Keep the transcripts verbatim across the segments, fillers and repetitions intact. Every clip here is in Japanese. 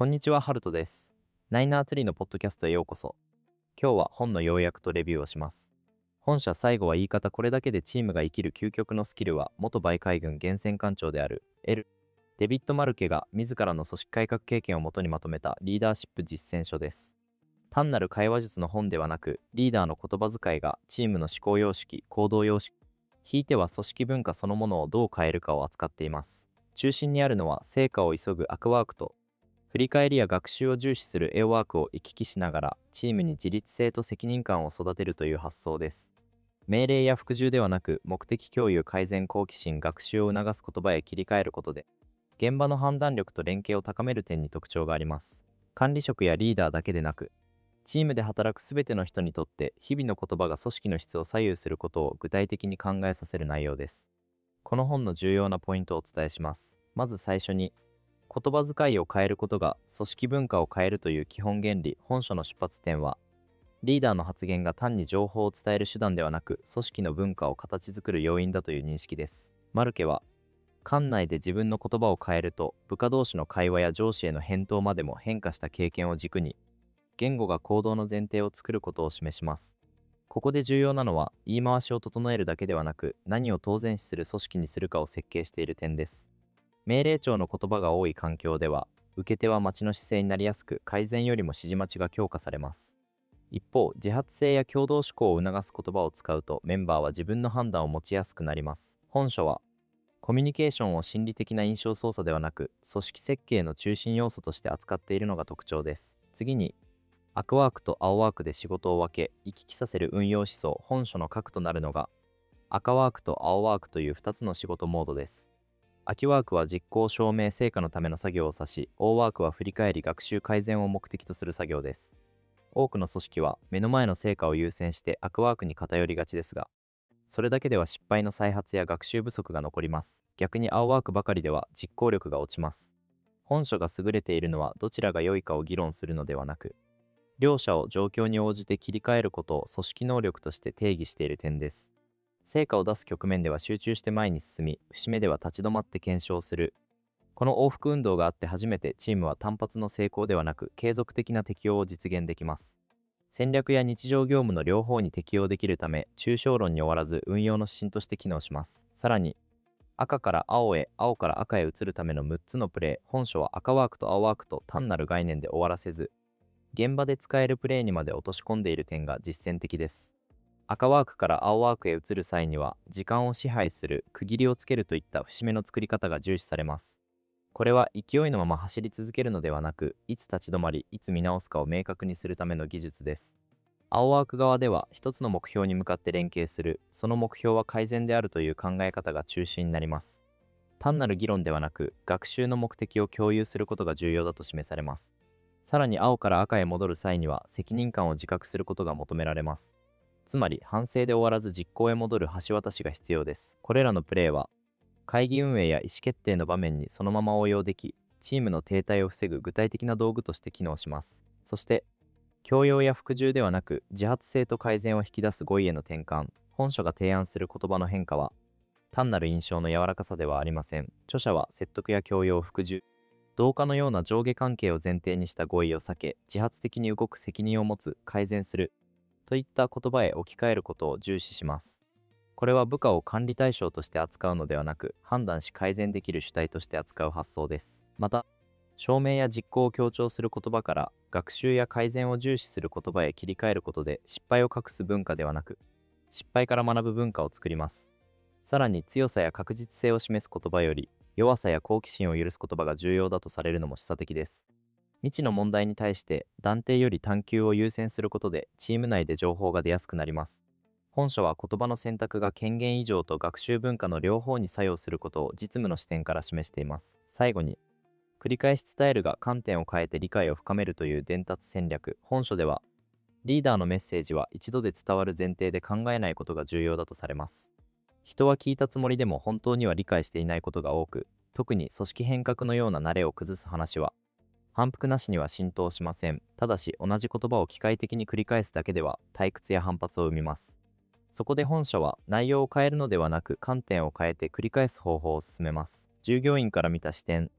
こんにちは、ハルトです。ナイナーツリーのポッドキャストへようこそ。今日は本の要約とレビューをします。本社最後は言い方、これだけでチームが生きる究極のスキルは、元バイ海軍源泉艦長である L デビッド・マルケが自らの組織改革経験をもとにまとめたリーダーシップ実践書です。単なる会話術の本ではなく、リーダーの言葉遣いがチームの思考様式、行動様式、ひいては組織文化そのものをどう変えるかを扱っています。中心にあるのは成果を急ぐアクワークと、振り返りや学習を重視するエアワークを行き来しながら、チームに自律性と責任感を育てるという発想です。命令や服従ではなく、目的共有、改善、好奇心、学習を促す言葉へ切り替えることで、現場の判断力と連携を高める点に特徴があります。管理職やリーダーだけでなく、チームで働くすべての人にとって、日々の言葉が組織の質を左右することを具体的に考えさせる内容です。この本の重要なポイントをお伝えします。まず最初に、言葉遣いを変えることが組織文化を変えるという基本原理。本書の出発点は、リーダーの発言が単に情報を伝える手段ではなく、組織の文化を形作る要因だという認識です。マルケは、館内で自分の言葉を変えると、部下同士の会話や上司への返答までも変化した経験を軸に、言語が行動の前提を作ることを示します。ここで重要なのは、言い回しを整えるだけではなく、何を当然視する組織にするかを設計している点です。命令調の言葉が多い環境では、受け手は待ちの姿勢になりやすく、改善よりも指示待ちが強化されます。一方、自発性や共同思考を促す言葉を使うと、メンバーは自分の判断を持ちやすくなります。本書は、コミュニケーションを心理的な印象操作ではなく、組織設計の中心要素として扱っているのが特徴です。次に、アクワークと青ワークで仕事を分け、行き来させる運用思想。本書の核となるのが、赤ワークと青ワークというふたつの仕事モードです。秋ワークは実行証明成果のための作業を指し、オーワークは振り返り学習改善を目的とする作業です。多くの組織は目の前の成果を優先してアクワークに偏りがちですが、それだけでは失敗の再発や学習不足が残ります。逆に青ワークばかりでは実行力が落ちます。本書が優れているのはどちらが良いかを議論するのではなく、両者を状況に応じて切り替えることを組織能力として定義している点です。成果を出す局面では集中して前に進み、節目では立ち止まって検証する。この往復運動があって初めてチームは単発の成功ではなく継続的な適応を実現できます。戦略や日常業務の両方に適用できるため、抽象論に終わらず運用の指針として機能します。さらに、赤から青へ、青から赤へ移るためのむっつのプレイ。本書は赤ワークと青ワークと単なる概念で終わらせず、現場で使えるプレイにまで落とし込んでいる点が実践的です。赤ワークから青ワークへ移る際には、時間を支配する、区切りをつけるといった節目の作り方が重視されます。これは勢いのまま走り続けるのではなく、いつ立ち止まり、いつ見直すかを明確にするための技術です。青ワーク側では、一つの目標に向かって連携する、その目標は改善であるという考え方が中心になります。単なる議論ではなく、学習の目的を共有することが重要だと示されます。さらに青から赤へ戻る際には、責任感を自覚することが求められます。つまり、反省で終わらず実行へ戻る橋渡しが必要です。これらのプレーは、会議運営や意思決定の場面にそのまま応用でき、チームの停滞を防ぐ具体的な道具として機能します。そして、教養や服従ではなく、自発性と改善を引き出す語彙への転換。本書が提案する言葉の変化は、単なる印象の柔らかさではありません。著者は説得や教養、服従、同化のような上下関係を前提にした語彙を避け、自発的に動く責任を持つ、改善する、といった言葉へ置き換えることを重視します。これは部下を管理対象として扱うのではなく、判断し改善できる主体として扱う発想です。また、証明や実行を強調する言葉から、学習や改善を重視する言葉へ切り替えることで、失敗を隠す文化ではなく、失敗から学ぶ文化を作ります。さらに、強さや確実性を示す言葉より、弱さや好奇心を許す言葉が重要だとされるのも示唆的です。未知の問題に対して断定より探求を優先することでチーム内で情報が出やすくなります。本書は言葉の選択が権限以上と学習文化の両方に作用することを実務の視点から示しています。最後に、繰り返し伝えるが観点を変えて理解を深めるという伝達戦略。本書では、リーダーのメッセージは一度で伝わる前提で考えないことが重要だとされます。人は聞いたつもりでも本当には理解していないことが多く、特に組織変革のような慣れを崩す話は、反復なしには浸透しません。ただし、同じ言葉を機械的に繰り返すだけでは退屈や反発を生みます。そこで本書は内容を変えるのではなく観点を変えて繰り返す方法を進めます。従業員から見た視点。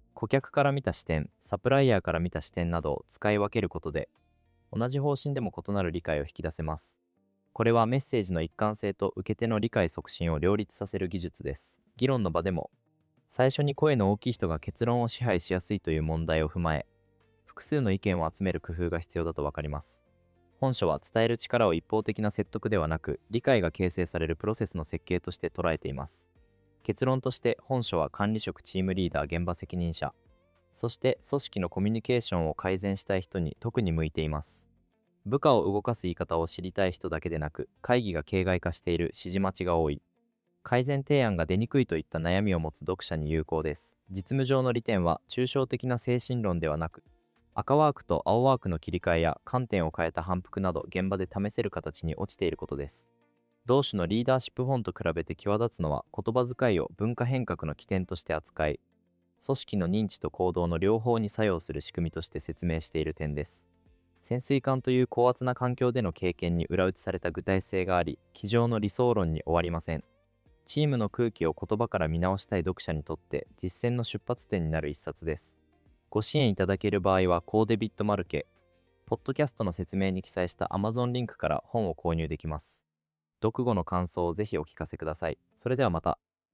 顧客から見た視点、サプライヤーから見た視点などを使い分けることで、同じ方針でも異なる理解を引き出せます。これはメッセージの一貫性と受け手の理解促進を両立させる技術です。議論の場でも、最初に声の大きい人が結論を支配しやすいという問題を踏まえ、複数の意見を集める工夫が必要だとわかります。本書は伝える力を一方的な説得ではなく、理解が形成されるプロセスの設計として捉えています。結論として、本書は管理職、チームリーダー、現場責任者、そして組織のコミュニケーションを改善したい人に特に向いています。部下を動かす言い方を知りたい人だけでなく、会議が形骸化している、指示待ちが多い、改善提案が出にくいといった悩みを持つ読者に有効です。実務上の利点は、抽象的な精神論ではなく、赤ワークと青ワークの切り替えや観点を変えた反復など現場で試せる形に落ちていることです。同種のリーダーシップ本と比べて際立つのは、言葉遣いを文化変革の起点として扱い、組織の認知と行動の両方に作用する仕組みとして説明している点です。潜水艦という高圧な環境での経験に裏打ちされた具体性があり、机上の理想論に終わりません。チームの空気を言葉から見直したい読者にとって実践の出発点になる一冊です。ご支援いただける場合はコーデビットマルケ、ポッドキャストの説明に記載した Amazon リンクから本を購入できます。読後の感想をぜひお聞かせください。それではまた。